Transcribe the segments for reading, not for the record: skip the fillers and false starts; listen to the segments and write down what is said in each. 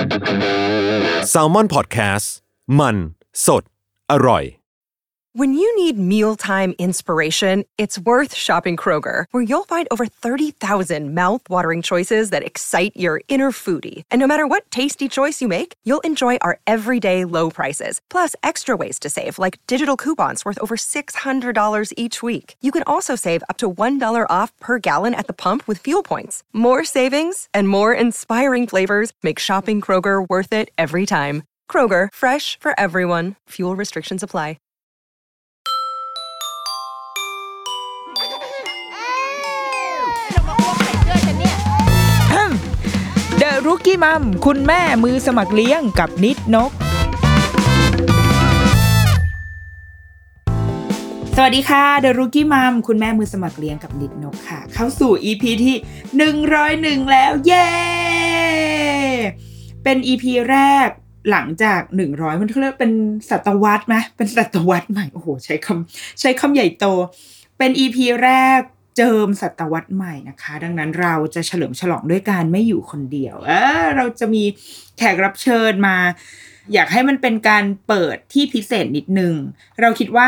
Salmon Podcast มันสดอร่อย When you need mealtime inspiration, it's worth shopping Kroger, where you'll find over 30,000 mouth-watering choices that excite your inner foodie. And no matter what tasty choice you make, you'll enjoy our everyday low prices, plus extra ways to save, like digital coupons worth over $600 each week. You can also save up to $1 off per gallon at the pump with fuel points. More savings and more inspiring flavors make shopping Kroger worth it every time. Kroger, fresh for everyone. Fuel restrictions apply. The Rookie Mom คุณแม่มือสมัครเลี้ยงกับนิดนกสวัสดีค่ะ The Rookie Mom คุณแม่มือสมัครเลี้ยงกับนิดนกค่ะเข้าสู่ EP ที่101แล้วเย้เป็น EP แรกหลังจาก100มันเรียกเป็นศตวรรษมั้ยเป็นศตวรรษใหม่โอ้โหใช้คำใหญ่โตเป็น EP แรกเจิมศตวรรษใหม่นะคะดังนั้นเราจะเฉลิมฉลองด้วยการไม่อยู่คนเดียวเราจะมีแขกรับเชิญมาอยากให้มันเป็นการเปิดที่พิเศษนิดนึงเราคิดว่า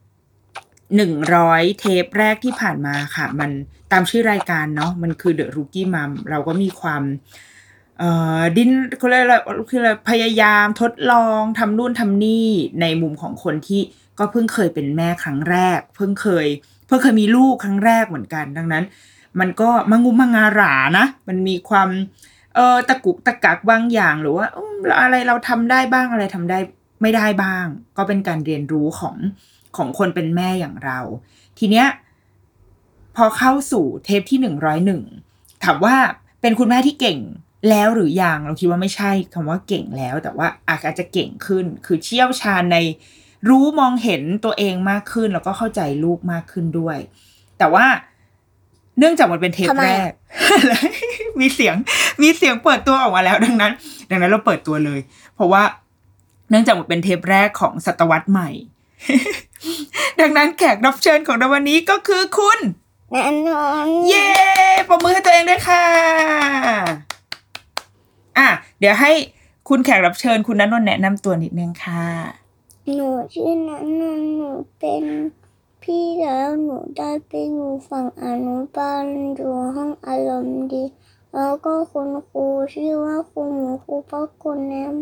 100เทปแรกที่ผ่านมาค่ะมันตามชื่อรายการเนาะมันคือ The Rookie Mom เราก็มีความดิ้นเขาเรียกอะไรคือพยายามทดลองทำนู่นทำนี่ในมุมของคนที่ก็เพิ่งเคยเป็นแม่ครั้งแรกเพิ่งเคยมีลูกครั้งแรกเหมือนกันดังนั้นมันก็มังงุมมังงาหรานะมันมีความตะกุกตะกักบางอย่างหรือว่าอะไรเราทำได้บ้างอะไรทำได้ไม่ได้บ้างก็เป็นการเรียนรู้ของคนเป็นแม่อย่างเราทีเนี้ยพอเข้าสู่เทปที่101ถามว่าเป็นคุณแม่ที่เก่งแล้วหรือยังเราคิดว่าไม่ใช่คำว่าเก่งแล้วแต่ว่าอาจจะเก่งขึ้นคือเชี่ยวชาญในรู้มองเห็นตัวเองมากขึ้นแล้วก็เข้าใจลูกมากขึ้นด้วยแต่ว่าเนื่องจากมันเป็นเทปแรก มีเสียงเปิดตัวออกมาแล้วดังนั้นเราเปิดตัวเลยเพราะว่าเนื่องจากมันเป็นเทปแรกของศตวรรษใหม่ ดังนั้นแขกรับเชิญของเราวันนี้ก็คือคุณณนนท์เย้ปรบมือให้ตัวเองด้วยค่ะเดี๋ยวให้คุณแขกรับเชิญคุณณนนท์แนะนำตัวนิดนึงค่ะหนูชื่อณนนท์หนูเป็นพี่แล้วหนูได้ไปอยู่ฝั่งอนุบาลอยู่ห้องอารมณ์ดีแล้วก็คุณครูชื่อว่าครูหมูครูพักคนแนม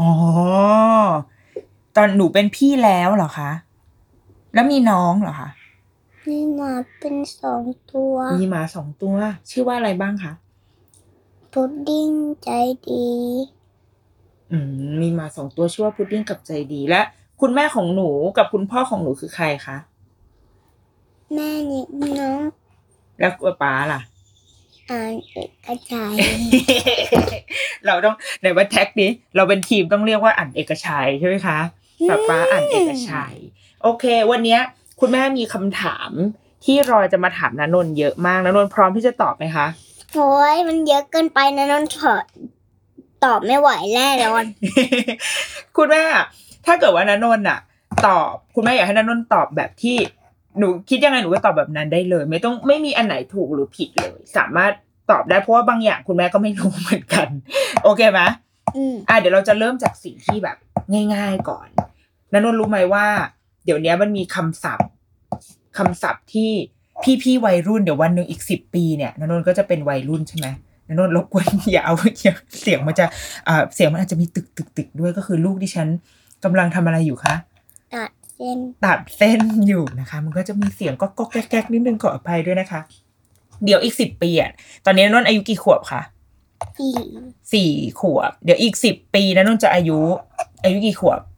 ตอนหนูเป็นพี่แล้วเหรอคะแล้วมีน้องเหรอคะมีหมาเป็น2ตัวมีหมา2ตัวชื่อว่าอะไรบ้างคะพุดดิ้งใจดีมีหมา2ตัวชื่อว่าพุดดิ้งกับใจดีและคุณแม่ของหนูกับคุณพ่อของหนูคือใครคะแม่นิดน้องแล้วป๊าล่ะอ่านเอกชัยเราต้องไหนว่าแท็กนี้เราเป็นทีมต้องเรียกว่าอ่านเอกชัยใช่ไหมคะป๊าอ่านเอกชัยโอเควันนี้คุณแม่มีคำถามที่รอจะมาถามณนนท์เยอะมากณนนท์พร้อมที่จะตอบไหมคะโอ้ยมันเยอะเกินไปณนนท์ตอบไม่ไหวแน่นอนคุณแม่ถ้าเกิดว่าณนนท์ตอบคุณแม่อยากให้ณนนท์ตอบแบบที่หนูคิดยังไงหนูก็ตอบแบบนั้นได้เลยไม่มีอันไหนถูกหรือผิดเลยสามารถตอบได้เพราะว่าบางอย่างคุณแม่ก็ไม่รู้เหมือนกันโอเคไหมเดี๋ยวเราจะเริ่มจากสิ่งที่แบบง่ายๆก่อนณนนท์รู้ไหมว่าเดี๋ยวนี้มันมีคำศัพท์ที่พี่วัยรุ่นเดี๋ยววันนึงอีก10ปีเนี่ยณนนท์ก็จะเป็นวัยรุ่นใช่ไหมณนนท์รบกวนอย่าเอาเสียงมันจะเสียงมันอาจจะมีตึกด้วยก็คือลูกดิฉันกำลังทำอะไรอยู่คะตัดเส้นอยู่นะคะมันก็จะมีเสียงก๊อกๆแก๊กๆนิดนึงขออภัยด้วยนะคะเดี๋ยวอีก10ปีตอนนี้ณนนท์อายุกี่ขวบคะ4ขวบเดี๋ยวอีก10ปีณนนท์จะอายุกี่ขวบ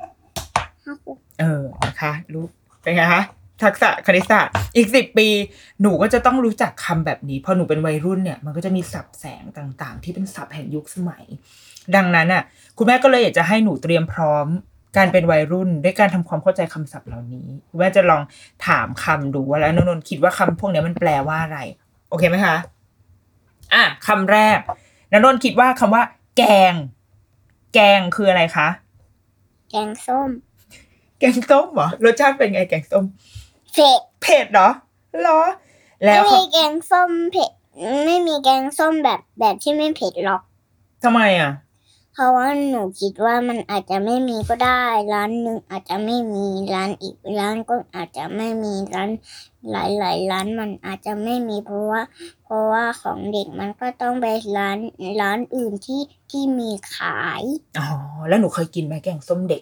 นะคะลูกเป็นไงคะทักษะคณิตศาสตร์อีก10ปีหนูก็จะต้องรู้จักคำแบบนี้พอหนูเป็นวัยรุ่นเนี่ยมันก็จะมีศัพท์แสงต่างๆที่เป็นศัพท์แห่งยุคสมัยดังนั้นคุณแม่ก็เลยอยากจะให้หนูเตรียมพร้อมการเป็นวัยรุ่นด้วยการทำความเข้าใจคำศัพท์เหล่านี้คุณแม่จะลองถามคำดูว่าแล้วนนท์คิดว่าคำพวกนี้มันแปลว่าอะไรโอเคไหมคะคำแรกนนท์คิดว่าคำว่าแกงคืออะไรคะแกงส้มเหรอรสชาติเป็นไงแกงส้มเผ็ดเหรอแล้วไม่มีแกงส้มเผ็ดไม่มีแกงส้มแบบที่ไม่เผ็ดหรอกทำไมเพราะว่าหนูคิดว่ามันอาจจะไม่มีก็ได้ร้านหนึ่งอาจจะไม่มีร้านอีกร้านก็อาจจะไม่มีร้านหลายๆร้านมันอาจจะไม่มีเพราะว่าของเด็กมันก็ต้องไปร้านอื่นที่มีขายอ๋อแล้วหนูเคยกินไหมแกงส้มเด็ก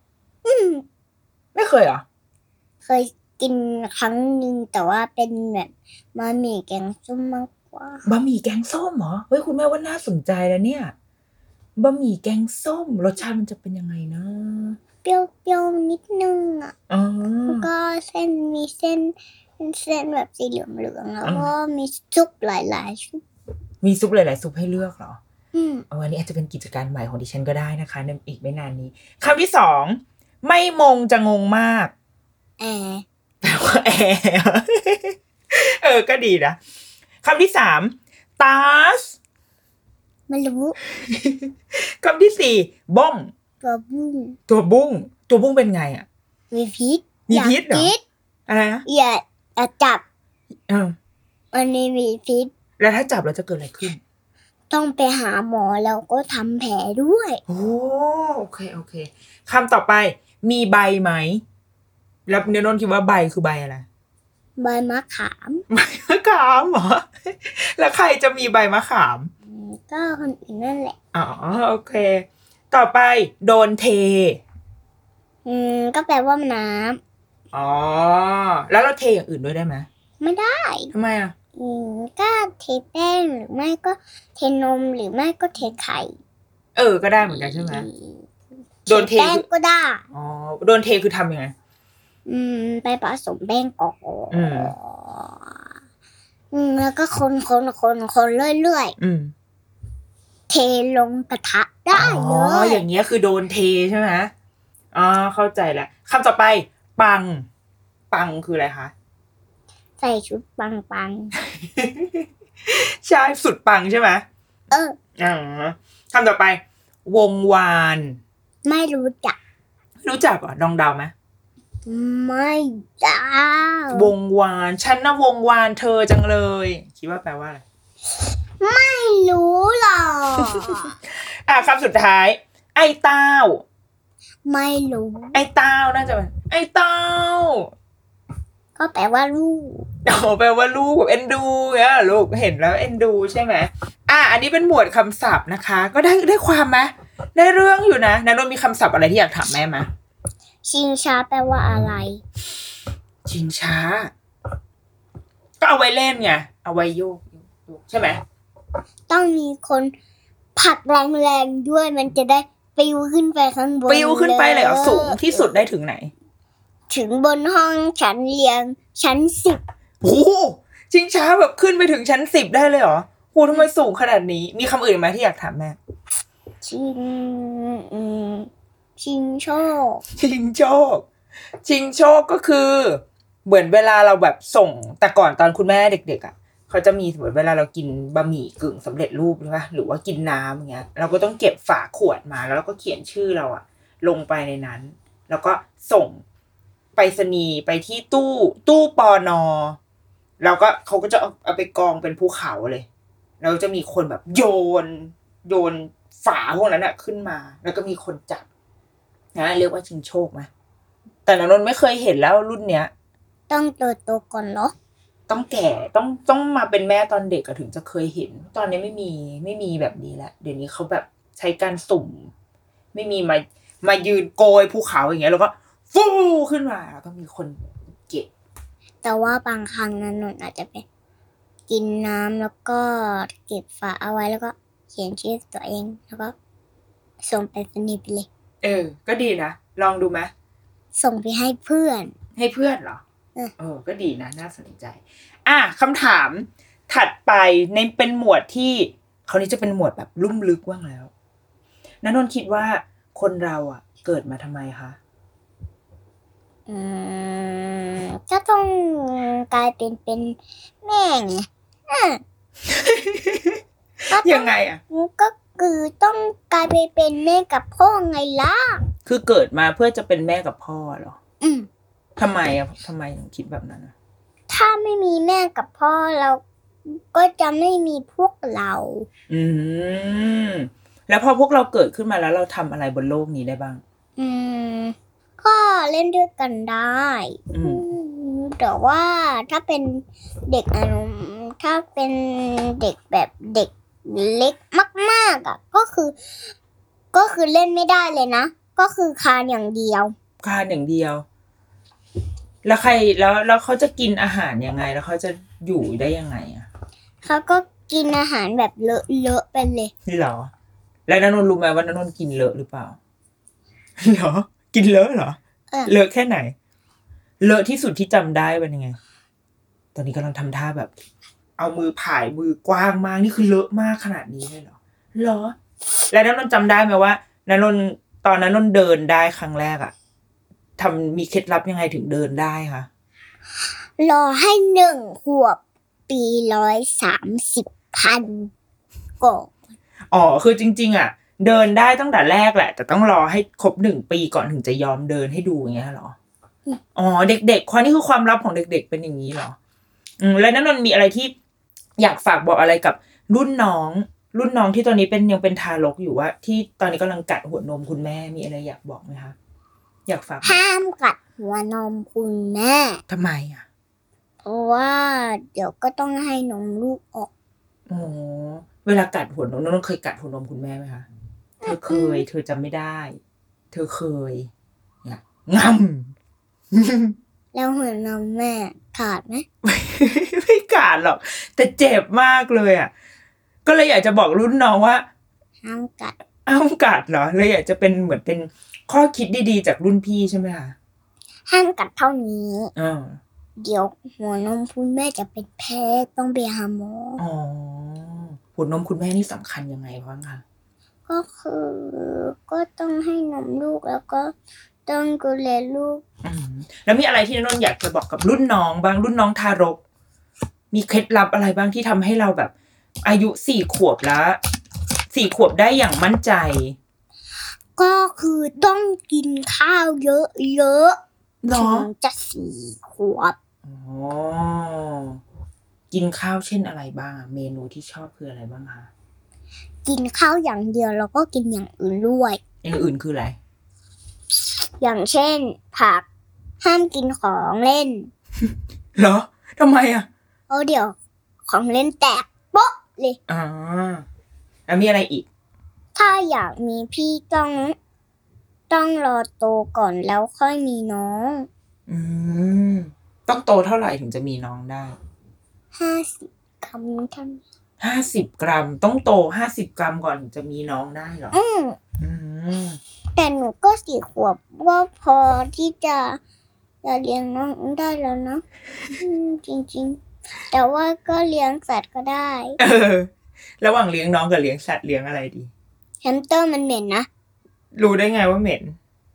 ไม่เคยเหรอเคยกินครั้งนึงแต่ว่าเป็นแบบบะหมี่แกงส้มมากกว่าบะหมี่แกงส้มเหรอเฮ้ยคุณแม่ว่าน่าสนใจแล้วเนี่ยบะหมี่แกงส้มรสชาติมันจะเป็นยังไงนะเปรี้ยวๆนิดนึงอ่ะแล้วก็มีเส้นแบบสีเหลืองแล้วก็มีซุปหลายๆซุปมีซุปหลายๆซุปให้เลือกเหรออันนี้อาจจะเป็นกิจการใหม่ของดิฉันก็ได้นะคะในอีกไม่นานนี้คำที่2ไม่มงจะงงมากแปลว่าแอก็ดีนะคำที่3ตาสไม่รู้คำที่4บ้องตัวบุ้งเป็นไงอ่ะมีพิษเหรออะไรนะอย่าจับอันนี้มีพิษแล้วถ้าจับแล้วจะเกิดอะไรขึ้นต้องไปหาหมอแล้วก็ทำแผลด้วยโอเคคำต่อไปมีใบไหมแล้วเนนนท์คิดว่าใบคือใบอะไรใบมะขามเหรอแล้วใครจะมีใบมะขามก็คนอื่นนั่นแหละโอเคต่อไปโดนเทก็แปลว่าน้ำแล้วเราเทอย่างอื่นด้วยได้ไหมไม่ได้ทำไมอ่ะก็เทแป้งหรือไม่ก็เทนมหรือไม่ก็เทไข่ก็ได้เหมือนกันใช่ไหมโดนเทแป้งก็ได้โดนเทคือทำยังไงไปผสมแป้งก่อนแล้วก็คนเรื่อยๆเทลงกระทะได้เลยอย่างเงี้ยคือโดนเทใช่ไหมเข้าใจแล้วคำต่อไปปังคืออะไรคะใส่ชุดปังใช่สุดปังใช่ไหมคำต่อไปวงวานไม่รู้จักเหรอลองเดาไหมไม่ได้วงวานฉันน่ะวงวานเธอจังเลยคิดว่าแปลว่าอะไรไม่รู้หรอกคำสุดท้ายไอ้เต้าไม่รู้ไอ้เต้าน่าจะเป็นไอ้เต้าก็แปลว่าลูกแปลว่าลูกแบบเอ็นดูเนี่ยลูกเห็นแล้วเอ็นดูใช่ไหมอันนี้เป็นหมวดคำศัพท์นะคะก็ได้ความไหมได้เรื่องอยู่นะนนท์มีคำศัพท์อะไรที่อยากถามแม่ไหมชิงช้าแปลว่าอะไรชิงช้าก็เอาไว้เล่นไงเอาไว้โยกใช่ไหมต้องมีคนผลักแรงๆด้วยมันจะได้ปิวขึ้นไปข้างบนปิวขึ้นไปเลยเหรอสูงที่สุดได้ถึงไหนถึงบนห้องชั้นเรียนชั้น10 โอ้ชิงช้าแบบขึ้นไปถึงชั้น10ได้เลยเหรอโหทำไมสูงขนาดนี้มีคำอื่นไหมที่อยากถามแม่ชิงโชคก็คือเหมือนเวลาเราแบบส่งแต่ก่อนตอนคุณแม่เด็กๆเขาจะมีสมมติเวลาเรากินบะหมี่กึ่งสำเร็จรูปใช่ป่ะหรือว่ากินน้ำอย่างเงี้ยเราก็ต้องเก็บฝาขวดมาแล้วเราก็เขียนชื่อเราลงไปในนั้นแล้วก็ส่งไปรษณีย์ไปที่ตู้ปน.แล้วก็เขาก็จะเอาไปกองเป็นภูเขาเลยแล้วจะมีคนแบบโยนฝาพวกนั้นขึ้นมาแล้วก็มีคนจับนะเรียกว่าชิงโชคไหมแต่นนท์ไม่เคยเห็นแล้วรุ่นเนี้ยต้องโตก่อนเหรอต้องแก่ต้องมาเป็นแม่ตอนเด็กถึงจะเคยเห็นตอนนี้ไม่มีแบบนี้แล้วเดี๋ยวนี้เขาแบบใช้การสุ่มไม่มีมายืนโกยภูเขาอย่างเงี้ยแล้วก็ฟูขึ้นมาแล้วก็มีคนเก็บแต่ว่าบางครั้งนนท์อาจจะไปกินน้ำแล้วก็เก็บฝาเอาไว้แล้วก็เขียนชื่อตัวเองแล้วก็ส่งไปสนิทเลยก็ดีนะลองดูไหมส่งไปให้เพื่อนเหรอก็ดีนะน่าสนใจคำถามถัดไปในเป็นหมวดที่คราวนี้จะเป็นหมวดแบบลุ่มลึกว่างแล้วณนนท์คิดว่าคนเราเกิดมาทำไมคะก็ต้องกลายเป็นแม่ไงยังไงก็คือต้องกลายไปเป็นแม่กับพ่อไงล่ะคือเกิดมาเพื่อจะเป็นแม่กับพ่อเหรอทำไมถึงคิดแบบนั้นถ้าไม่มีแม่กับพ่อเราก็จะไม่มีพวกเราแล้วพอพวกเราเกิดขึ้นมาแล้วเราทำอะไรบนโลกนี้ได้บ้างก็เล่นด้วยกันได้แต่ว่าถ้าเป็นเด็กถ้าเป็นเด็กแบบเด็กเล็กมากๆอ่ะก็คือเล่นไม่ได้เลยนะก็คือคานอย่างเดียวแล้วใครแล้วเขาจะกินอาหารยังไงแล้วเขาจะอยู่ได้ยังไงอ่ะเขาก็กินอาหารแบบเลอะๆไปเลยเหรอแล้วณนนท์รู้ไหมว่าณนนท์กินเลอะหรือเปล่าเหรอกินเลอะเหรอเลอะแค่ไหนเลอะที่สุดที่จำได้เป็นยังไงตอนนี้กำลังทำท่าแบบเอามือผายมือกว้างมากนี่คือเลอะมากขนาดนี้เลยเหรอแล้วณนนท์จำได้ไหมว่าณนนท์ตอนนั้นณนท์เดินได้ครั้งแรกอะมีเคล็ดลับยังไงถึงเดินได้คะรอให้1 ขวบปี130,000ก่อนคือจริงๆอะเดินได้ตั้งแต่แรกแหละแต่ต้องรอให้ครบ1 ปีก่อนถึงจะยอมเดินให้ดูอย่างเงี้ยเหรอเด็กๆนี่คือความลับของเด็กๆเป็นอย่างนี้เหรอแล้วนั่นมันมีอะไรที่อยากฝากบอกอะไรกับรุ่นน้องที่ตอนนี้ยังเป็นทารกอยู่ว่าที่ตอนนี้กำลังกัดหัวนมคุณแม่มีอะไรอยากบอกไหมคะอยากฝากห้ามกัดหัวนมคุณแม่ทำไมอ่ะเพราะว่าเดี๋ยวก็ต้องให้นมลูกออกเวลากัดหัวนมน้องเคยกัดหัวนมคุณแม่ไหมคะเธอจำไม่ได้เธอเคยเนี่ยงำแล้วหัวนมแม่ขาดไหมไม่ขาดหรอกแต่เจ็บมากเลยอ่ะก็เลยอยากจะบอกรุ่นน้องว่าห้ามกัดเหรอเลยอยากจะเป็นเหมือนเป็นข้อคิดดีๆจากรุ่นพี่ใช่ไหมคะห้ามกัดเท่านี้เดี๋ยวหัวนมคุณแม่จะเป็นแพ้ต้องไปหาหมอหัวนมคุณแม่นี่สำคัญยังไงบ้างคะก็คือก็ต้องให้นมลูกแล้วก็ต้องดูแลลูกแล้วมีอะไรที่นนท์อยากจะบอกกับรุ่นน้องบ้างรุ่นน้องทารกมีเคล็ดลับอะไรบ้างที่ทำให้เราแบบอายุ4 ขวบแล้ว4 ขวบได้อย่างมั่นใจก็คือต้องกินข้าวเยอะๆถึงจะ4 ขวบกินข้าวเช่นอะไรบ้างเมนูที่ชอบคืออะไรบ้างคะกินข้าวอย่างเดียวแล้วก็กินอย่างอื่นด้วยอย่างอื่นคืออะไรอย่างเช่นผักห้ามกินของเล่นเหรอทำไมอ่ะเดี๋ยวของเล่นแตกโป๊ะเลยแล้วมีอะไรอีกถ้าอยากมีพี่ต้องรอโตก่อนแล้วค่อยมีน้องต้องโตเท่าไหร่ถึงจะมีน้องได้ 50 กรัมกัน 50 กรัมต้องโต50 กรัมก่อนถึงจะมีน้องได้เหรอแต่หนูก็4 ขวบว่าพอที่จะเลี้ยงน้องได้แล้วนะจริงๆแต่ว่าก็เลี้ยงสัตว์ก็ได้ระหว่างเลี้ยงน้องกับเลี้ยงสัตว์เลี้ยงอะไรดีแฮมสเตอร์มันเหม็นนะรู้ได้ไงว่าเหม็น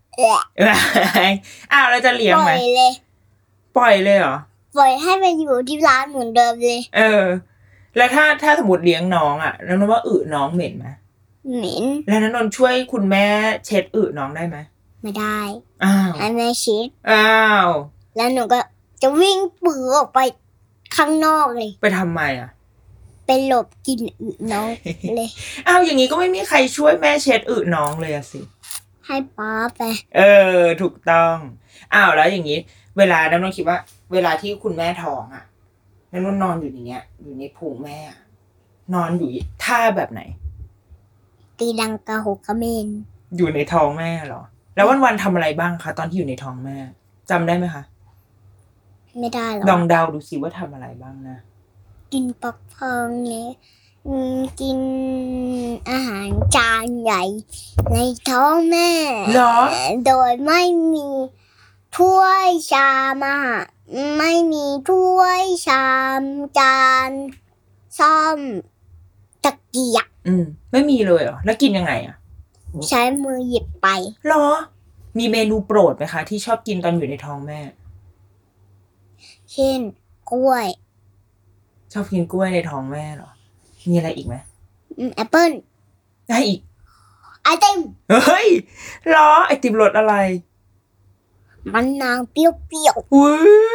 เราจะเลี้ยงไหมปล่อยเลยเหรอปล่อยให้มันอยู่ที่ร้านเหมือนเดิมเลยแล้วถ้าสมมติเลี้ยงน้องแล้วนนท์ว่าน้องเหม็นไหมเหม็นแล้วนนท์ช่วยคุณแม่เช็ดน้องได้ไหมไม่ได้ให้แม่เช็ดแล้วหนูก็จะวิ่งปื้อออกไปข้างนอกเลยไปทำไมไปหลบกินน้องเลยอย่างนี้ก็ไม่มีใครช่วยแม่เช็ดน้องเลยสิให้ป๊าไปถูกต้องแล้วอย่างนี้เวลาน้องคิดว่าเวลาที่คุณแม่ท้องน้องนอนอยู่อย่างเงี้ยอยู่ในพุงแม่นอนอยู่ท่าแบบไหนตีลังกาหกเขมรอยู่ในท้องแม่เหรอแล้ววันๆทำอะไรบ้างคะตอนที่อยู่ในท้องแม่จำได้ไหมคะไม่ได้หรอกลองเดาดูสิว่าทำอะไรบ้างนะกินปักพองเนี่ยกินอาหารจานใหญ่ในท้องแม่เหรอโดยไม่มีถ้วยชามไม่มีถ้วยชามจานซ่อมตะเกียบไม่มีเลยเหรอแล้วกินยังไงใช้มือหยิบไปเหรอมีเมนูโปรดไหมคะที่ชอบกินตอนอยู่ในท้องแม่เช่นกล้วยชอบกินกล้วยในท้องแม่เหรอมีอะไรอีกไหมแอปเปิ้ลได้อีกไอติมเฮ้ยเหรอไอติมรสอะไรมันนางเปรี้ยว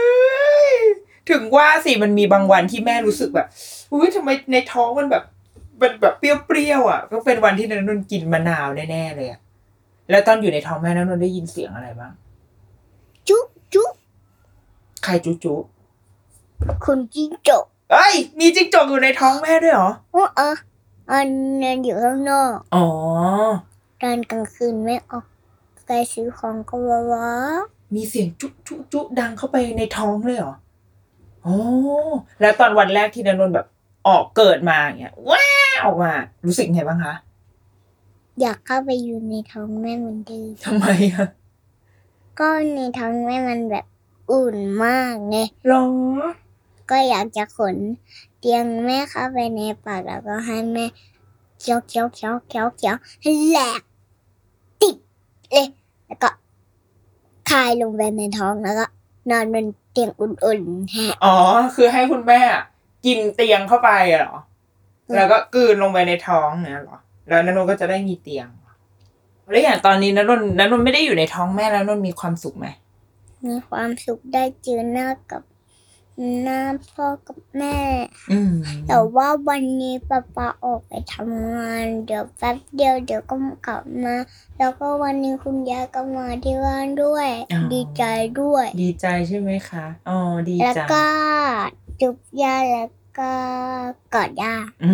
ถึงว่าสิมันมีบางวันที่แม่รู้สึกแบบทำไมในท้องมันแบบเป็นแบบเปรี้ยวๆอ่ะก็เป็นวันที่ณนนท์กินมะนาวแน่ๆเลยอ่ะแล้วตอนอยู่ในท้องแม่ณนนท์ได้ยินเสียงอะไรบ้างจุจุใครจุจุคุณจิ้งจกเอ้ยมีจิ้งจกอยู่ในท้องแม่ด้วยเหรออันนั้นอยู่ข้างนอกอ๋อตอนกลางคืนแม่ออกไปซื้อของก็ว้ามีเสียงจุจุจุดังเข้าไปในท้องเลยเหรออ๋อแล้วตอนวันแรกที่ณนนท์แบบออกเกิดมาอย่างเงี้ยว้าออกมารู้สึกไงบ้างคะอยากเข้าไปอยู่ในท้องแม่เหมือนเดิมทำไมอะก็ในท้องแม่มันแบบอุ่นมากไงหรอก็อยากจะขนเตียงแม่เข้าไปในปากแล้วก็ให้แม่เคี้ยวเคี้ยวเคี้ยวเคี้ยวเคี้ยวให้แหลกติดเลยแล้วก็คายลงไปในท้องแล้วก็นอนบนเตียงอุ่นๆฮะอ๋อคือให้คุณแม่กินเตียงเข้าไปเหรอแล้วก็กลืนลงไปในท้องเนี่ยเหรอแล้วณนนท์ก็จะได้มีเตียงแล้วอย่างตอนนี้ณนนท์ไม่ได้อยู่ในท้องแม่แล้วณนท์มีความสุขไหมมีความสุขได้เจอหน้ากับหน้าพ่อกับแม่แต่ว่าวันนี้ป๊าออกไปทำงานเดี๋ยวแป๊บเดียวเดี๋ยวก็กลับมาแล้วก็วันนี้คุณยายก็มาที่บ้านด้วยดีใจด้วยดีใจใช่ไหมคะอ๋อดีใจแล้วก็จุบยาแล้วก็กอดยา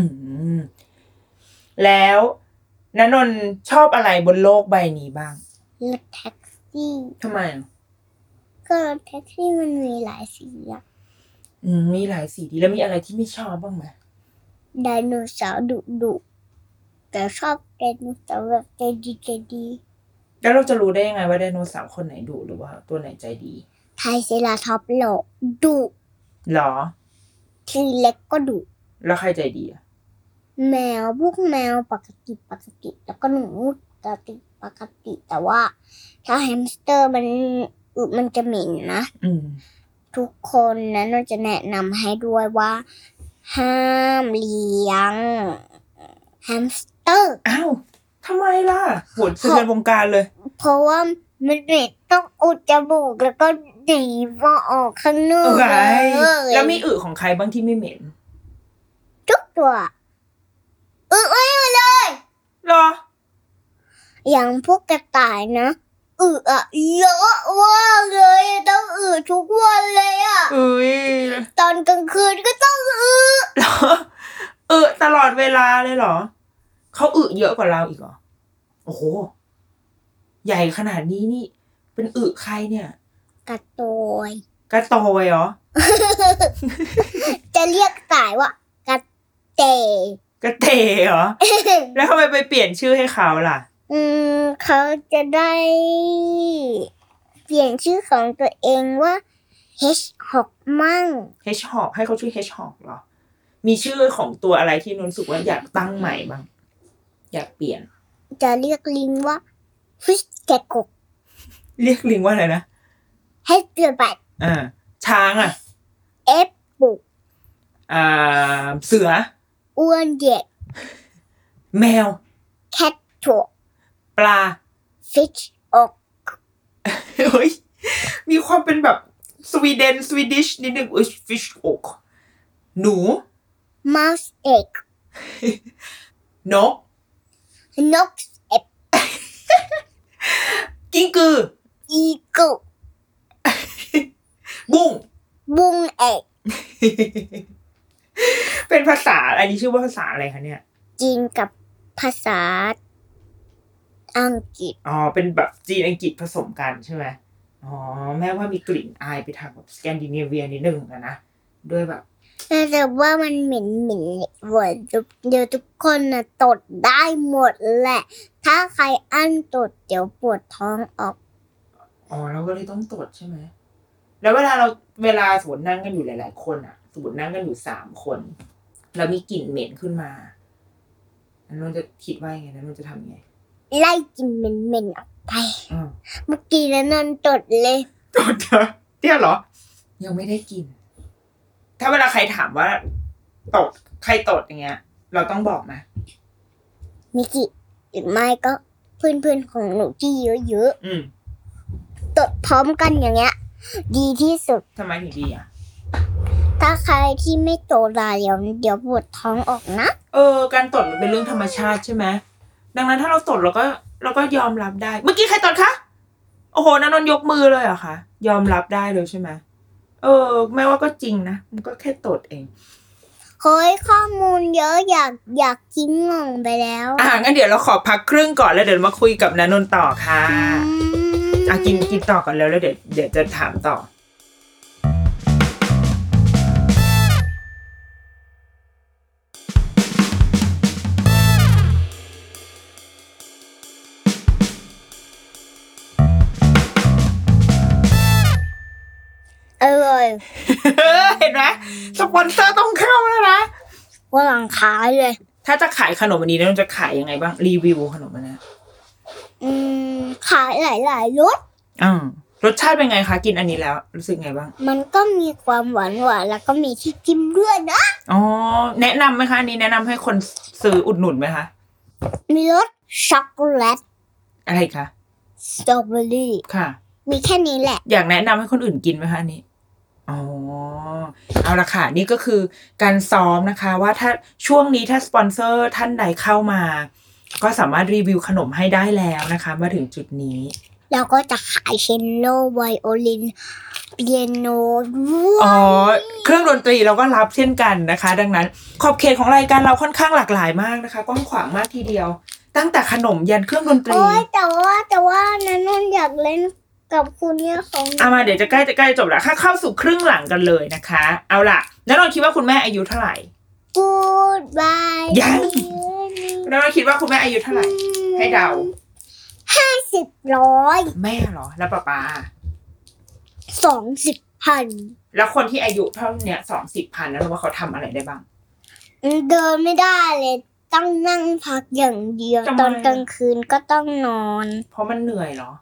แล้วณนนท์ชอบอะไรบนโลกใบนี้บ้างรถแท็กซี่ทำไมก็รถแท็กซี่มันมีหลายสีอ่ะมีหลายสีดีแล้วมีอะไรที่ไม่ชอบบ้างไหมไดโนเสาร์ดุแต่ชอบไดโนเสาร์แบบใจดีแล้วเราจะรู้ได้ยังไงว่าไดโนเสาร์คนไหนดุหรือว่าตัวไหนใจดีไทรเซราทอปส์ดุหรอทีเล็กก็ดุแล้วใครใจดีอ่ะพวกแมวปกติแล้วก็หนูปกติแต่ว่าถ้าแฮมสเตอร์มันจะเหม็นนะทุกคนนั้นเราจะแนะนำให้ด้วยว่าห้ามเลี้ยงแฮมสเตอร์อ้าวทำไมล่ะโหดสะเทือนวงการเลยเพราะว่ามันเหม็นต้องอุดจมูกแล้วก็ดีว่าออกข้างนอกแล้วมีอึของใครบ้างที่ไม่เหม็นทุกตัวไม่เลยหรออย่างพวกกระต่ายนะเยอะมากเลยต้องทุกวันเลยอ่ะตอนกลางคืนก็ต้องตลอดเวลาเลยเหรอเขาเยอะกว่าเราอีกเหรอโอ้โหใหญ่ขนาดนี้นี่เป็นใครเนี่ยกระโตยเหรอจะเรียกสายว่ากระเตเหรอ แล้วทำไมไปเปลี่ยนชื่อให้เขาล่ะเขาจะได้เปลี่ยนชื่อของตัวเองว่า H6 มั่ง H6 ให้เขาชื่อ H6 เหรอมีชื่อของตัวอะไรที่รู้สึกว่าอยากตั้งใหม่บ้างอยากเปลี่ยนจะเรียกลิงว่าฟิชแกะกบเรียกลิงว่าอะไรนะให้เกิดบัดช้างอ่ะ F ปุกเสืออ้วนเด็กแมวแคทถั่วปลา fish เฮ้ยมีความเป็นแบบสวีดิชนิดนึงfish หนู mouse egg นกegg กิ้งกือ eagle บุ้ง egg เป็นภาษาอันนี้ชื่อว่าภาษาอะไรคะเนี่ยจีนกับภาษาอังกฤษเป็นแบบจีนอังกฤษผสมกันใช่ไหมแม้ว่ามีกลิ่นอายไปทางแบบสแกนดิเนเวียนิดนึงนะด้วยแบบแต่ว่ามันเหม็นเว้ยเดี๋ยวทุกคนน่ะตดได้หมดแหละถ้าใครอั้นตดเดี๋ยวปวดท้องออกเราก็เลยต้องตดใช่ไหมแล้วเวลาสมมตินั่งกันอยู่หลายๆคนอ่ะสมมตินั่งกันอยู่3คนแล้วมีกลิ่นเหม็นขึ้นมานั่นจะคิดว่าไงนั่นจะทำไงไล่กลิ่นเหม็นออกไปเมื่อกี้นั่นตดเลยตดเนี่ยเหรอยังไม่ได้กินถ้าเวลาใครถามว่าใครตดอย่างเงี้ยเราต้องบอกนะมิกิหรือไม่ก็เพื่อนๆของหนูที่เยอะๆตดพร้อมกันอย่างเงี้ยดีที่สุดทำไมถึงดีอ่ะถ้าใครที่ไม่โตได้เดี๋ยวปวดท้องออกนะการตดมันเป็นเรื่องธรรมชาติใช่ไหมดังนั้นถ้าเราตดเราก็ยอมรับได้เมื่อกี้ใครตดคะโอ้โหณนนท์ยกมือเลยเหรอคะยอมรับได้เลยใช่ไหมแม้ว่าก็จริงนะมันก็แค่ตดเองเฮ้ยข้อมูลเยอะอยากกินงงไปแล้วงั้นเดี๋ยวเราขอพักครึ่งก่อนแล้วเดี๋ยวมาคุยกับณนนท์ต่อค่ะกินต่อก่อนแล้วเดี๋ยวจะถามต่ออร่อยเห็นไหมสปอนเซอร์ต้องเข้าแล้วนะว่าหลังขายเลยถ้าจะขายขนมอันนี้เราจะขายยังไงบ้างรีวิวขนมอันนี้ขายหลายรสรสชาติเป็นไงคะกินอันนี้แล้วรู้สึกไงบ้างมันก็มีความหวานแล้วก็มีที่จิ้มด้วยนะแนะนำไหมคะอันนี้แนะนำให้คนซื้ออุดหนุนไหมคะมีรสช็อกโกแลตอะไรคะสตรอเบอรี่ค่ะมีแค่นี้แหละอยากแนะนำให้คนอื่นกินไหมคะอันนี้เอาละค่ะนี่ก็คือการซ้อมนะคะว่าถ้าช่วงนี้ถ้าสปอนเซอร์ท่านใดเข้ามาก็สามารถรีวิวขนมให้ได้แล้วนะคะมาถึงจุดนี้แล้วก็จะขายเชลโลไวโอลินเปียโนเครื่องดนตรีเราก็รับเช่นกันนะคะดังนั้นขอบเขตของรายการเราค่อนข้างหลากหลายมากนะคะกว้างขวางมากทีเดียวตั้งแต่ขนมยันเครื่องดนตรีแต่ว่านันนอยากเล่นกับคุณเนี่ยของมาเดี๋ยวจะใกล้จบแล้วเข้าสู่ครึ่งหลังกันเลยนะคะเอาล่ะแล้วเราคิดว่าคุณแม่อายุเท่าไหร่ Goodbye ยังแล้วเราคิดว่าคุณแม่อายุเท่าไหร่ให้เดา 50 แม่เหรอแล้วป้า 20,000 แล้วคนที่อายุเท่าเนี้ย20,000แล้วว่าเขาทำอะไรได้บ้างเดินไม่ได้เลยต้องนั่งพักอย่างเดียวตอนกลางคืนก็ต้องนอนเพราะมันเหนื่อยเหรอ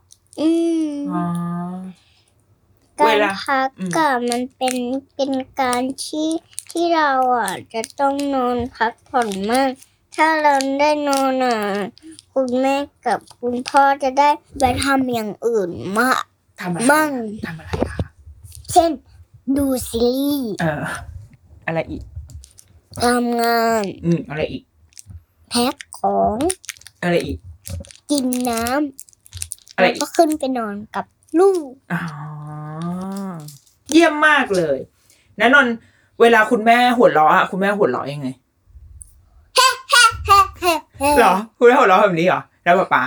การพักก็มันเป็นการที่เราจะต้องนอนพักผ่อนมากถ้าเราได้นอนคุณแม่กับคุณพ่อจะได้ไปทำอย่างอื่นทำอะไรคะเช่นดูซีรีส์อะไรอีกทำงานอะไรอีกแพ็คของอะไรอีกกินน้ำแล้วก็ขึ้นไปนอนกับลูกเยี่ยมมากเลยณนนท์เวลาคุณแม่หัวเราะคุณแม่หัวเราะยังไงเหรอคุณแม่หัวเราะแบบนี้เหรอแล้วป้า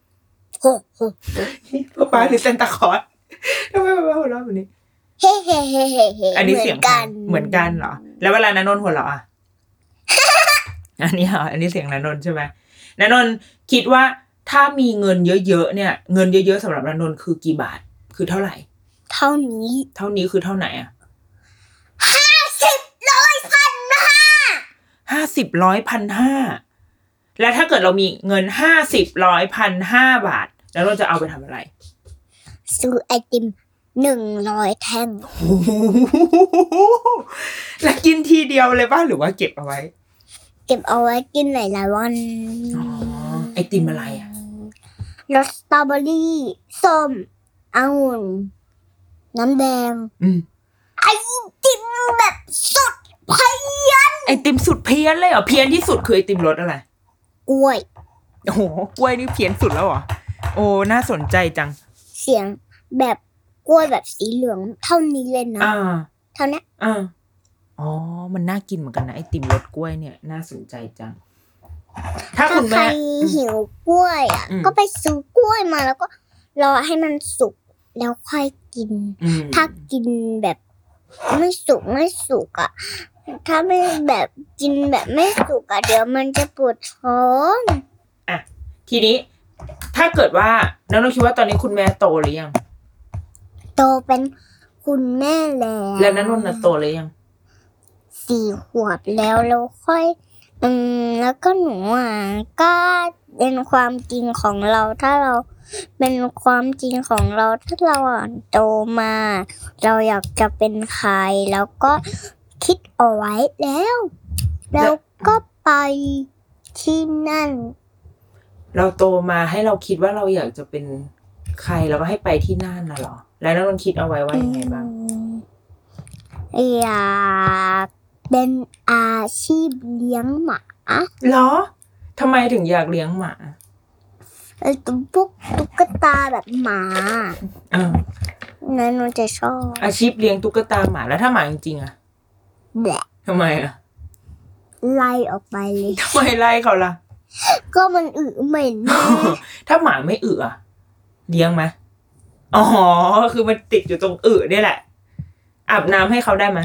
หรือเซนตาคลอสทำไมป้าหัวเราะแบบนี้อันนี้เสียงเหมือนกันเหรอแล้วเวลาณนนท์หัวเราะอันนี้เสียงณนนท์ใช่ไหมณนนท์คิดว่าถ้ามีเงินเยอะๆเนี่ยเงินเยอะๆสำหรับณนนท์คือกี่บาทคือเท่าไหร่เท่านี้คือเท่าไหน 50 100 1,500 50 100 1,500แล้วถ้าเกิดเรามีเงิน50 100 1,500 บาทแล้วเราจะเอาไปทำอะไรซื้อไอติม100 แท่งแล้วกินทีเดียวเลยป่ะหรือว่าเก็บเอาไว้กินหลายๆวันไอติมอะไรรสสตรอเบอรี่ส้มองุ่นน้ำแดงไอติมแบบสุดเพี้ยนไอติมสุดเพี้ยนเลยเหรอเพี้ยนที่สุดคือไอติมรสอะไรกล้วยโอ้โหกล้วยนี่เพี้ยนสุดแล้วเหรอโอ้น่าสนใจจังเสียงแบบกล้วยแบบสีเหลืองเท่านี้เลยนะเท่านี้มันน่ากินเหมือนกันนะไอติมรสกล้วยเนี่ยน่าสนใจจังถ้าคุณแม่หิวกล้วยก็ไปซื้อกล้วยมาแล้วก็รอให้มันสุกแล้วค่อยกินถ้ากินแบบไม่สุกถ้าไม่แบบกินแบบไม่สุกเดี๋ยวมันจะปวดท้องทีนี้ถ้าเกิดว่าน้องคิดว่าตอนนี้คุณแม่โตหรือยังโตเป็นคุณแม่แล้วน้องโตหรือยัง 4 ขวบแล้วค่อยแล้วก็หนูก็เป็นความจริงของเราถ้าเราเป็นความจริงของเราถ้าเราโตมาเราอยากจะเป็นใครแล้วก็คิดเอาไว้แล้วก็ไปที่นั่นเราโตมาให้เราคิดว่าเราอยากจะเป็นใครแล้วก็ให้ไปที่นั่นน่ะเหรอแล้วน้องคิดเอาไว้ว่ายังไงบ้างอยากเป็นอาชีพเลี้ยงหมาเหรอทำไมถึงอยากเลี้ยงหมาพวกตุ๊กตาแบบหมานั้นหนูจะชอบอาชีพเลี้ยงตุ๊กตาหมาแล้วถ้าหมาจริงๆอะแบะทำไมอะไล่ออกไปเลยทำไมไล่เขาล่ะก็มันเหม็นถ้าหมาไม่อะเลี้ยงไหมอ๋อคือมันติดอยู่ตรงนี่แหละอาบน้ำให้เขาได้ไหม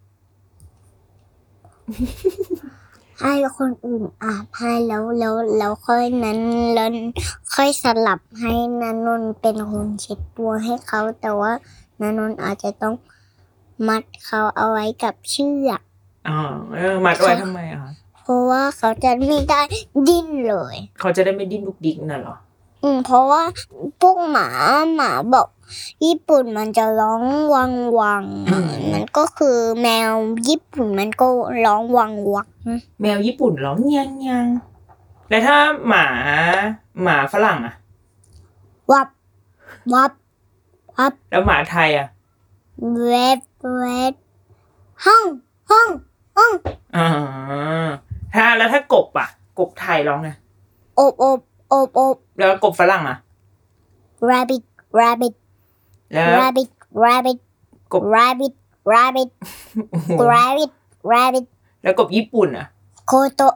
ให้คนอื่นอาบให้แล้วค่อยนั้นแล้วค่อยสลับให้ณนนท์เป็นคนเช็ดตัวให้เขาแต่ว่าณนนท์อาจจะต้องมัดเขาเอาไว้กับเชือกมัดไว้ทำไมอะเพราะว่าเขาจะไม่ได้ดิ้นเลยเขาจะได้ไม่ดิ้นดุกดิกน่ะเหรอเพราะว่าพวกหมาบอกญี่ปุ่นมันจะร้องวังวังมันก็คือแมวญี่ปุ่นมันก็ร้องวังวังแมวญี่ปุ่นร้องยังยังแล้วถ้าหมาฝรั่งอะวับวับวับแล้วหมาไทยอะเวฟเวฟห้องแล้วถ้ากบอะกบไทยร้องไงอบแล้วกบฝรั่งอะ rabbit แล้ว rabbit กบ rabbit แล้วกบญี่ปุ่นอะโคโต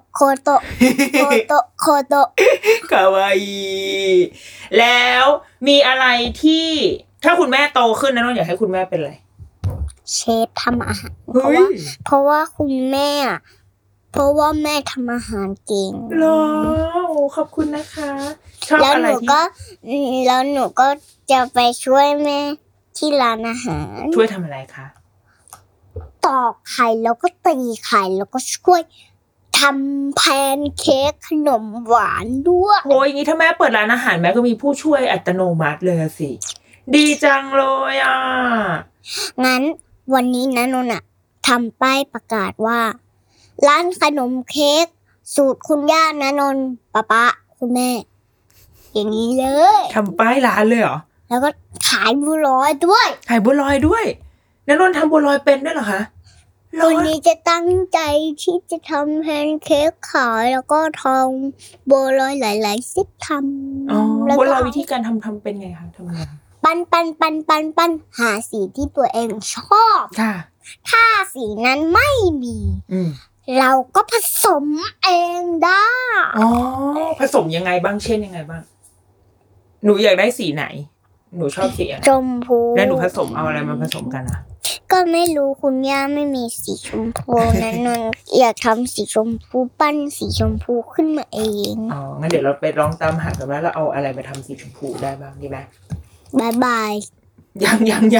คาวาอิแล้วมีอะไรที่ถ้าคุณแม่โตขึ้นนะน้องอยากให้คุณแม่เป็นอะไรเชฟทำอาหารเพราะว่าคุณแม่เพราะว่าแม่ทำอาหารเก่งเหรอขอบคุณนะคะชอบอะไรที่แล้วหนูก็จะไปช่วยแม่ที่ร้านอาหารช่วยทำอะไรคะตอกไข่แล้วก็ตีไข่แล้วก็ช่วยทำแพนเค้กขนมหวานด้วยโอ้ยอย่างนี้ถ้าแม่เปิดร้านอาหารแม่ก็มีผู้ช่วยอัตโนมัติเลยสิดีจังเลยอ่ะงั้นวันนี้นะนนท์ทำป้ายประกาศว่าร้านขนมเค้กสูตรคุณย่านะนนท์ป๊าคุณแม่อย่างนี้เลยทำป้ายร้านเลยเหรอแล้วก็ขายบัวลอยด้วยนะนนท์ทำบัวลอยเป็นด้วยเหรอคะวันนี้จะตั้งใจที่จะทำแพนเค้กขายแล้วก็ทำบัวลอยหลายๆซิทำบัวลอยวิธีการทำเป็นไงคะทำไงปั้นหาสีที่ตัวเองชอบค่ะถ้าสีนั้นไม่มีเราก็ผสมเองได้ผสมยังไงบ้างเช่นยังไงบ้างหนูอยากได้สีไหนหนูชอบสีอะไรชมพูแล้วหนูผสมเอาอะไรมาผสมกันอ่ะก็ไม่รู้คุณย่าไม่มีสีชมพูนั้นนนอยากทำสีชมพูปั้นสีชมพูขึ้นมาเองงั้นเดี๋ยวเราไปลองตามหากันว่าเราเอาอะไรมาทำสีชมพูได้บ้างดีไหมบายยัง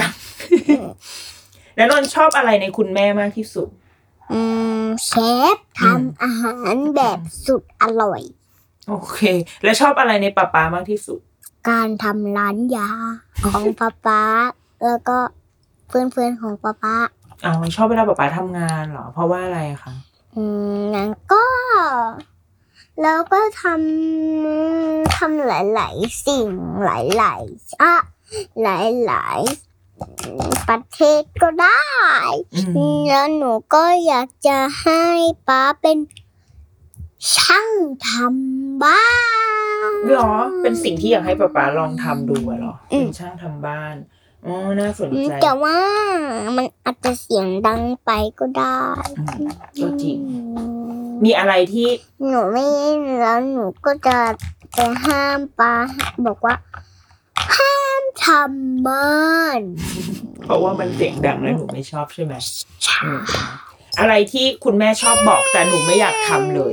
แล้วนนชอบอะไรในคุณแม่มากที่สุดเชฟทำอาหารแบบสุดอร่อยโอเคแล้วชอบอะไรในป๊ามากที่สุดการทำร้านยาของป๊าแล้วก็เพื่อนของป๊าชอบเวลาป๊าทำงานเหรอเพราะว่าอะไรคะงั้นก็แล้วก็ทำหลายๆสิ่งหลายประเทศก็ได้แล้วหนูก็อยากจะให้ป๊าเป็นช่างทำบ้านเหรอเป็นสิ่งที่อยากให้ป๊าลองทำดูเหรอเป็นช่างทำบ้านน่าสนใจแต่ว่ามันอาจจะเสียงดังไปก็ได้ก็จริงมีอะไรที่หนูไม่แล้วหนูก็จะไปห้ามป๊าบอกว่าห้ามทำบ้านเพราะว่ามันเสียงดังแล้วหนูไม่ชอบใช่ไหมใช่อะไรที่คุณแม่ชอบบอกแต่หนูไม่อยากทำเลย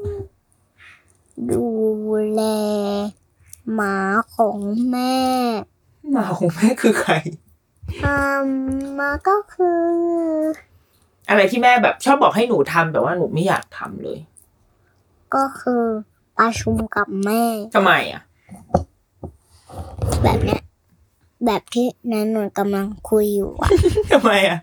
ดูแลหมาของแม่หมาของแม่คือใครหมาก็คืออะไรที่แม่แบบชอบบอกให้หนูทำแต่ว่าหนูไม่อยากทำเลยก็คือประชุมกับแม่ทำไมอ่ะแบบเนี้ยแบบที่นันนนกำลังคุยอยู่อ่ะทำไมอ่ะ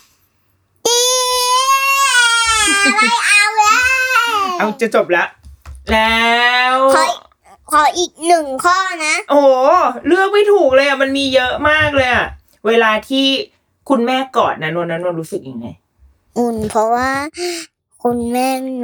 ไม่เอาแล้วเอาจะจบแล้วขออีก1ข้อนะโอ้โหเลือกไม่ถูกเลยอ่ะมันมีเยอะมากเลยอ่ะเวลาที่คุณแม่กอดนะนนรู้สึกยังไงอุ่นเพราะว่าคุณแม่หนู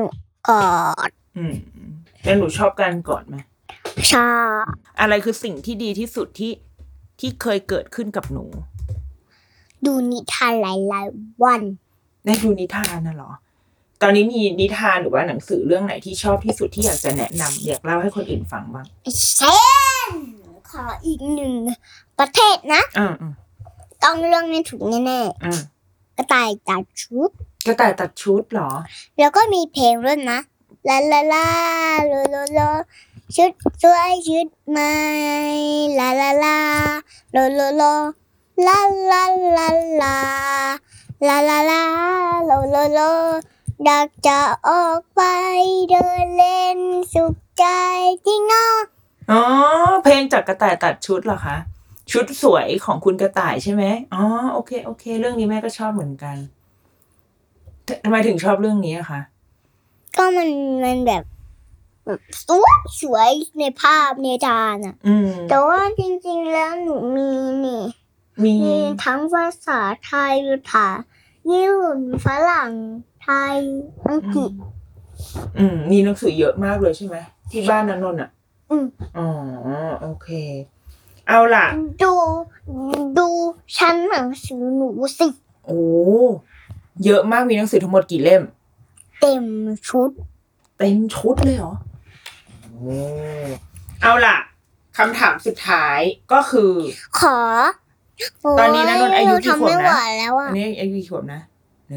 กอดแล้วหนูชอบการกอดไหมชอบอะไรคือสิ่งที่ดีที่สุดที่เคยเกิดขึ้นกับหนูดูนิทานหลายๆวันได้ดูนิทานน่ะเหรอตอนนี้มีนิทานหรือว่าหนังสือเรื่องไหนที่ชอบที่สุดที่อยากจะแนะนำอยากเล่าให้คนอื่นฟังบ้างเช่นขออีกหนึ่งประเทศนะต้องเรื่องนี้ถูกแน่ๆกระต่ายตัดชุดกระต่ายตัดชุดเหรอแล้วก็มีเพลงด้วยนะลาลาลาโลโลโลชุดสวยชุดใหม่ลาลาลาโลโลโลลาลาลาลาลาลาลาโลโลโลอยากจะออกไปเดินเล่นสุขใจจริงเนาะอ๋อเพลงจากกระต่ายตัดชุดเหรอคะชุดสวยของคุณกระต่ายใช่ไหมอ๋อโอเคเรื่องนี้แม่ก็ชอบเหมือนกันทำไมถึงชอบเรื่องนี้อะคะก็มันแบบสวยในภาพในจานอ่ะแต่ว่าจริงๆแล้วหนูมีทั้งภาษาไทยภาษาญี่ปุ่นฝรั่งไทยอังกฤษมีหนังสือเยอะมากเลยใช่ไหมที่บ้านณนนท์อ่ะอ๋อโอเคเอาล่ะดูชั้นหนังสือหนูสิโอ้เยอะมากมีหนังสือทั้งหมดกี่เล่มเต็มชุดเลยเหรอโอ้เอาล่ะคำถามสุดท้ายก็คือขอตอนนี้ณนนท์อายุกี่ขวบนะอันนี้อายุกี่ขวบนะ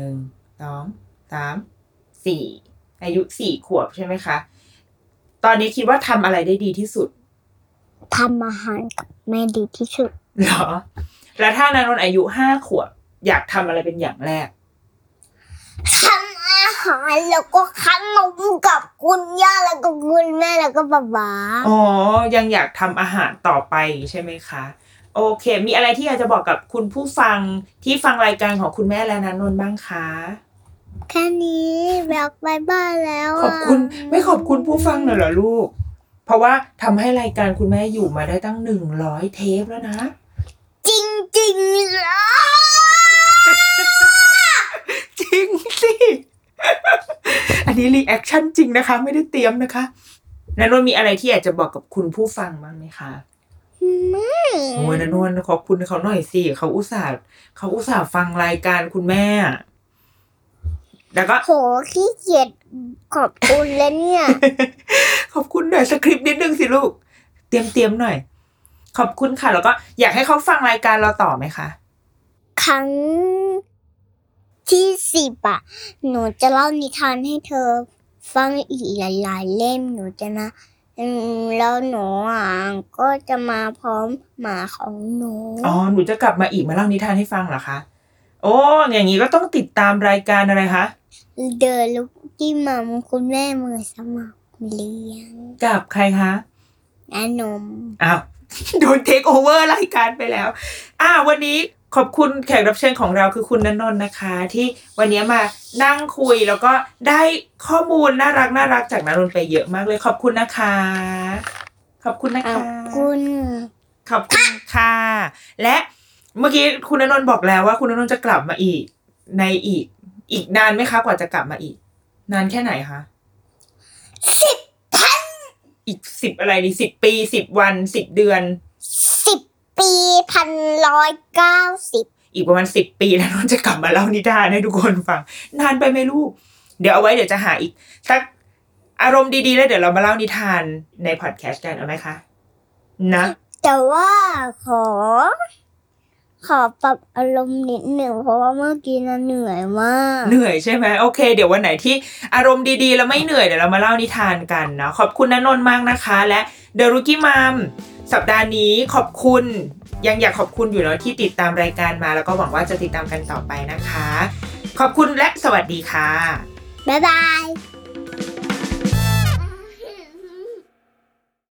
1 2 3 4อายุ4ขวบใช่ไหมคะตอนนี้คิดว่าทำอะไรได้ดีที่สุดทำอาหารกับแม่ดีที่สุดเหรอแล้วถ้านนท์อายุ5ขวบอยากทำอะไรเป็นอย่างแรกทำอาหารแล้วก็ขนมกับคุณย่าแล้วก็คุณแม่แล้วก็ป๊าอ๋อยังอยากทำอาหารต่อไปใช่ไหมคะโอเคมีอะไรที่อยากจะบอกกับคุณผู้ฟังที่ฟังรายการของคุณแม่และณนนท์บ้างคะแค่นี้อยากไปบ้านแล้วขอบคุณไม่ขอบคุณผู้ฟังหน่อยเหรอลูกเพราะว่าทำให้รายการคุณแม่อยู่มาได้ตั้ง100เทปแล้วนะจริงๆเหรอจริงสิอันนี้รีแอคชั่นจริงนะคะไม่ได้เตรียมนะคะณนนท์มีอะไรที่อยากจะบอกกับคุณผู้ฟังบ้างไหมคะไม่โอ้ยณนนท์ขอบคุณเขาหน่อยสิเขาอุตส่าห์ฟังรายการคุณแม่แล้วก็โหขี้เกียจขอบคุณแล้วเนี่ยขอบคุณหน่อยสคริปต์นิดนึงสิลูกเตรียมหน่อยขอบคุณค่ะแล้วก็อยากให้เขาฟังรายการเราต่อไหมคะครั้งที่10อ่ะหนูจะเล่านิทานให้เธอฟังอีกหลายๆเล่มหนูจะนะแล้วหนูก็จะมาพร้อมหมาของหนูหนูจะกลับมาอีกมาเล่านิทานให้ฟังเหรอคะโอ้อย่างนี้ก็ต้องติดตามรายการอะไรคะเดอะลูกกี้มัมคุณแม่มือสมัครเลี้ยงกับใครคะนมอ้าวโดนเทคโอเวอร์รายการไปแล้ววันนี้ขอบคุณแขกรับเชิญของเราคือคุณณนนท์นะคะที่วันนี้มานั่งคุยแล้วก็ได้ข้อมูลน่ารักจากณนนท์ไปเยอะมากเลยขอบคุณนะคะขอบคุณนะคะขอบคุณค่ะและเมื่อกี้คุณณนนท์บอกแล้วว่าคุณณนนท์จะกลับมาอีกในอีกนานไหมคะกว่าจะกลับมาอีกนานแค่ไหนคะ 10,000 อีก10อะไรดี10ปี10วัน10เดือน 10ปี1,190 อีกประมาณ10ปีแล้วนนท์จะกลับมาเล่านิทานให้ทุกคนฟังนานไปไหมลูกเดี๋ยวเอาไว้เดี๋ยวจะหาอีกสักอารมณ์ดีๆแล้วเดี๋ยวเรามาเล่านิทานในพอดแคสต์กันเอาไหมคะนะแต่ว่าขอปรับอารมณ์นิดหนึ่งเพราะว่าเมื่อกี้น่ะเหนื่อยมากเหนื่อยใช่ไหมโอเคเดี๋ยววันไหนที่อารมณ์ดีๆแล้วไม่เหนื่อยเดี๋ยวเรามาเล่านิทานกันเนาะขอบคุณณนนท์มากนะคะและ The Rookie Mom สัปดาห์นี้ขอบคุณยังอยากขอบคุณอยู่เนาะที่ติดตามรายการมาแล้วก็หวังว่าจะติดตามกันต่อไปนะคะขอบคุณและสวัสดีค่ะบ๊ายบาย